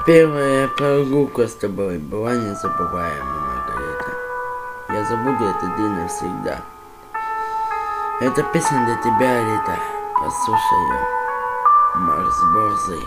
Первая прогулка с тобой была незабываема, Маргарита. Я забуду этот день навсегда. Это песня для тебя, Рита. Послушай ее. Марс Борзый.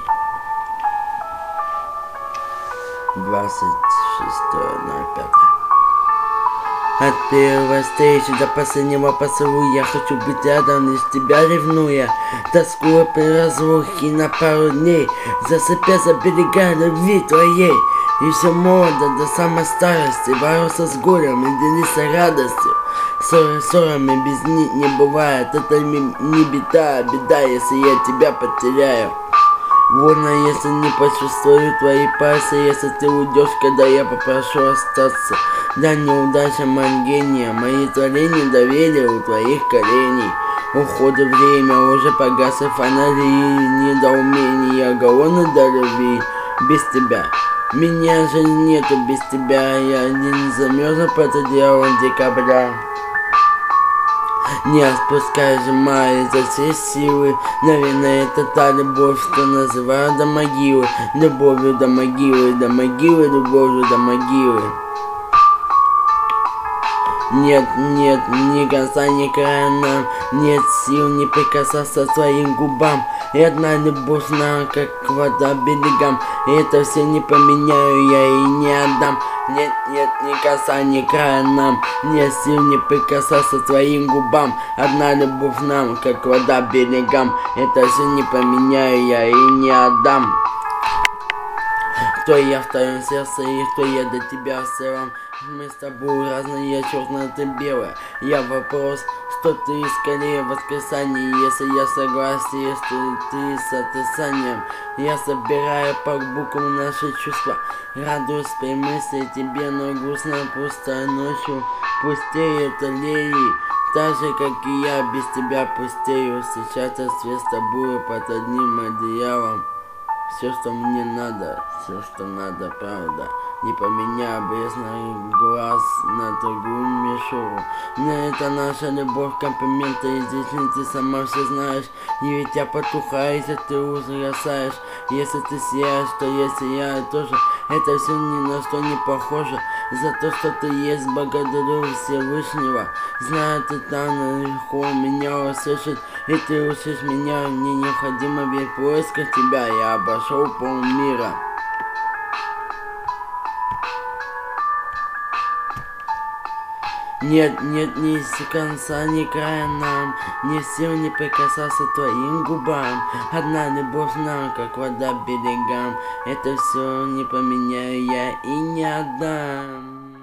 26.05. От первой встречи до последнего поцелуя я хочу быть рядом, лишь тебя ревнуя. Тоскуя при разлуке на пару дней, засыпя за берега любви твоей. И все молодо до самой старости, боролся с горем и делился радостью. Ссорами без не бывает, это не беда, беда, если я тебя потеряю. Больно, если не почувствую твои пальцы, если ты уйдешь, когда я попрошу остаться. Да неудача моим гения, мои творения доверия у твоих коленей. Уходит время, уже погасли фонари, недоумение, голодный до любви. Без тебя меня же нету, без тебя я один замерзну под одеялом декабря. Не отпускай же мои за все силы. Наверное, это та любовь, что называют до могилы. Любовью до могилы, любовью до могилы. Нет, ни конца, ни края нам. Нет сил не прикасаться к твоим губам. И одна любовь нам, как вода берегам. И это все не поменяю я и не отдам. Нет, ни конца, ни края нам. Нет сил не прикасаться к твоим губам. Одна любовь нам, как вода берегам. Это все не поменяю я и не отдам. Кто я в твоем сердце и кто я для тебя в целом. Мы с тобой разные, я черная, ты белая. Я вопрос, что ты скорее воскресенье. Если я согласен, если ты с отрицанием. Я собираю по буквам наши чувства. Радуюсь при мысли тебе, но грустно пусто ночью. Пустеют аллеи, так же, как и я без тебя пустею. Сейчас я свет с тобой под одним одеялом. Все, что мне надо, все, что надо, правда. Не поменяй блесный глаз на другую мишуру. Но это наша любовь, комплименты и здесь ты сама все знаешь. И ведь я потухаю, если ты ужасаешь. Если ты сияешь, то я сияю тоже. Это все ни на что не похоже. За то, что ты есть, благодарю Всевышнего. Знаю, ты там наверху меня услышишь. И ты услышишь меня, мне необходимо ведь в поисках тебя. Я обошел полмира. Нет, ни конца, ни края нам. Ни сил не прикасаться к твоим губам. Одна любовь нам, как вода берегам. Это все не поменяю я и не отдам.